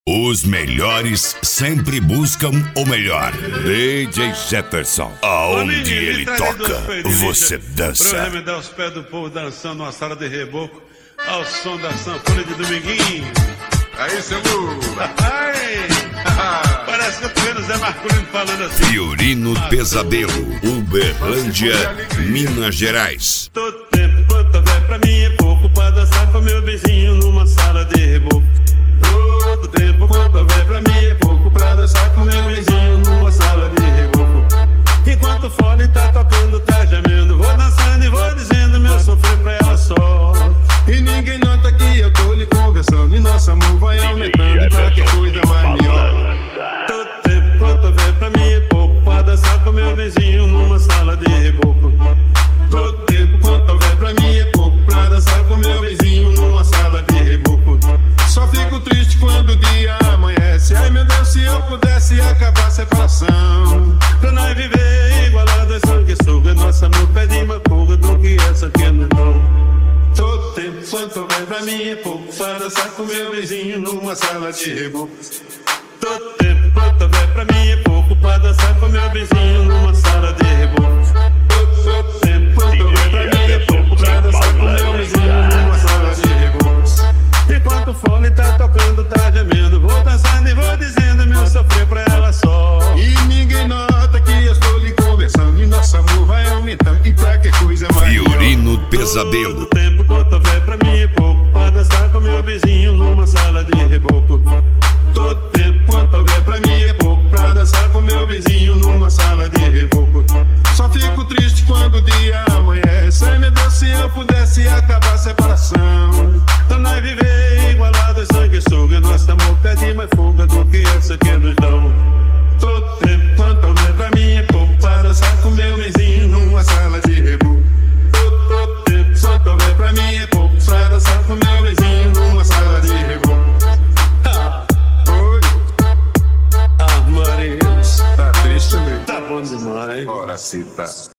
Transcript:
Os melhores sempre buscam o melhor. DJ Jefferson, aonde ele toca, você dança. Pra remedar os pés do povo dançando numa sala de reboco ao som da sanfona de Dominguinho. Aí, seu Lu. Parece que eu tô vendo o Zé Marcolino falando assim. Fiorino Pesadelo, Uberlândia, Minas Gerais. Todo tempo quanto houver pra mim é pouco pra dançar com meu vizinho numa sala de reboco. Todo tempo quanto houver pra mim é pouco pra dançar com meu vizinho numa sala de reboco. Enquanto o fone tá tocando, tá gemendo, vou dançando e vou dizendo meu sofrer pra ela só. E ninguém nota que eu tô lhe conversando e nosso amor vai aumentando pra que coisa mais melhor. Todo tempo quanto houver pra mim é pouco pra dançar com meu vizinho numa sala de reboco. Todo tempo quanto houver pra mim é pouco pra dançar com meu vizinho numa sala de reboco. Só fico triste quando o dia amanhece. Ai meu Deus, se eu pudesse acabar a separação. Pra nós viver igualado é sanguessuga. Nosso amor pede uma fuga do que essa aqui não dão. Todo tempo quanto houver pra mim é pouco pra dançar com meu vizinho numa sala de reboco. Todo tempo quanto houver pra mim é pouco pra dançar com meu vizinho numa sala de reboco. Todo tempo quanto houver pra mim é pouco pra dançar com meu vizinho numa sala de reboco. Enquanto o fone tá tocando, tá gemendo, vou dançando e vou dizendo meu sofrer pra ela só. E ninguém nota que eu estou lhe conversando e nosso amor vai aumentando e pra que coisa mais Fiorino Pesadelo. Todo tempo quanto houver pra mim é pouco pra dançar com meu vizinho numa sala de reboco. Todo tempo quanto houver pra mim é pouco pra dançar com meu vizinho numa sala de reboco. Só fico triste quando o dia amanhece. Ai meu Deus, se eu pudesse acabar a separação. Pra nós viver igualado é sanguessuga. Nosso amor pede mais fuga do que essa que nos dão. Todo tempo quanto houver pra mim é pouco pra dançar com meu vizinho numa sala de reboco. Todo tempo quanto houver pra mim é pouco pra dançar com meu vizinho numa sala de reboco. Oi, Ah, Maria, tá triste mesmo? tá bom demais. Ora se tá.